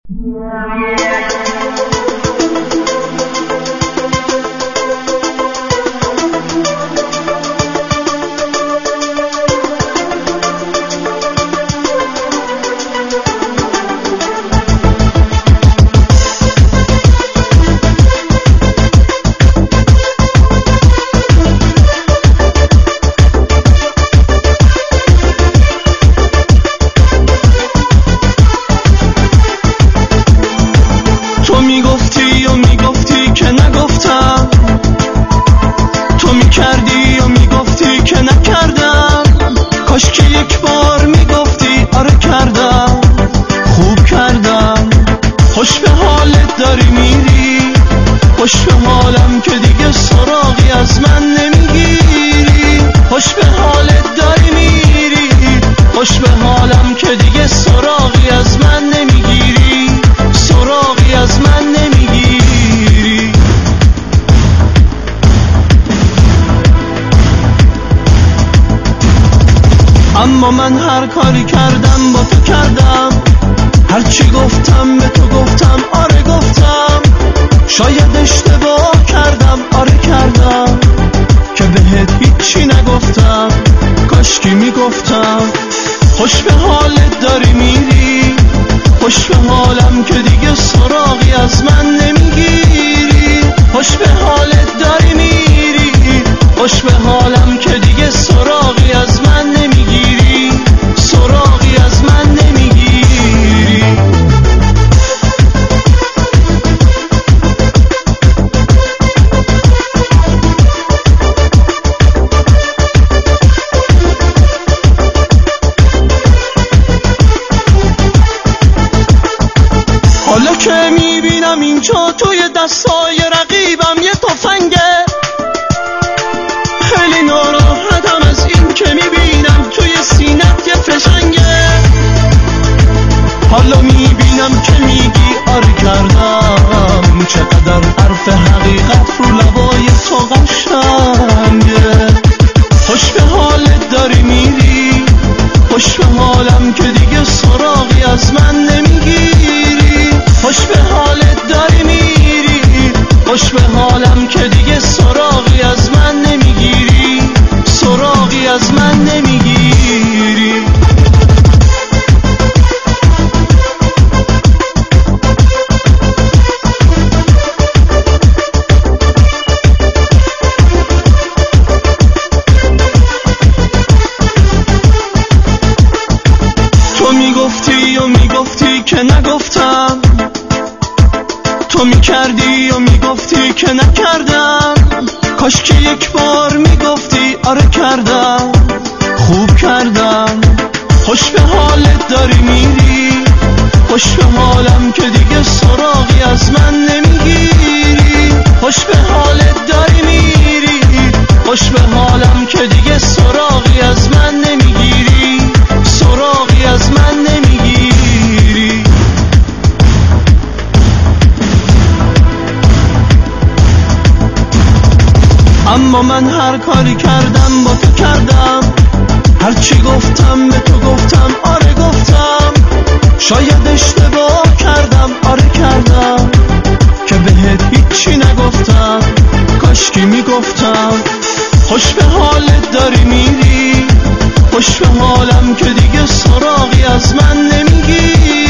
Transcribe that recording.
اما من هر کاری کردم با تو کردم، هر چی گفتم به تو گفتم، آره گفتم. شاید اشتباه کردم، آره کردم، که بهت هیچی نگفتم، کاشکی میگفتم. خوش به حالت داری میری، خوش به حالم که دیگه سراغی از من نمیگیری. خوش به حالت داری میری، خوش به حالم که دیگه سراغی از من نمیگیری، سراغی از من نمیگیری. حالا که میبینم اینجا توی دستای رقیبم یه تفنگه، خیلی ناراحتم از این که میبینم توی سینت یه فشنگه. حالا میبینم که میگی آره کردم، چقدر حرف حقیقت رو لبای تو قشنگه. خوش به حالت داری میری، خوش به حالم که دیگه سراغی از من نمیگیری. خوش به حالت داری میری، خوش به حالم که دیگه سراغی از من نمیگیری، سراغی از من نمیگیری. تو میگفتی و میگفتی که نگفتم، تو میکردی و میگفتی که نکردم. کاش که یک بار میگفتی آره کردم، خوب کردم. خوش به حالت داری میری، خوش به حالم که دیگه سراغی از من نمیگیری. خوش به حالت داری میری، خوش به حالم که دیگه سراغی از من نمیگیری، سراغی از من نمیگیری. اما من هر کاری کردم با تو کردم، هر چی گفتم به تو گفتم، آره گفتم. شاید اشتباه کردم، آره کردم، که بهت هیچی نگفتم، کاشکی میگفتم. خوش به حالت داری میری، خوش به حالم که دیگه سراغی از من نمیگیری.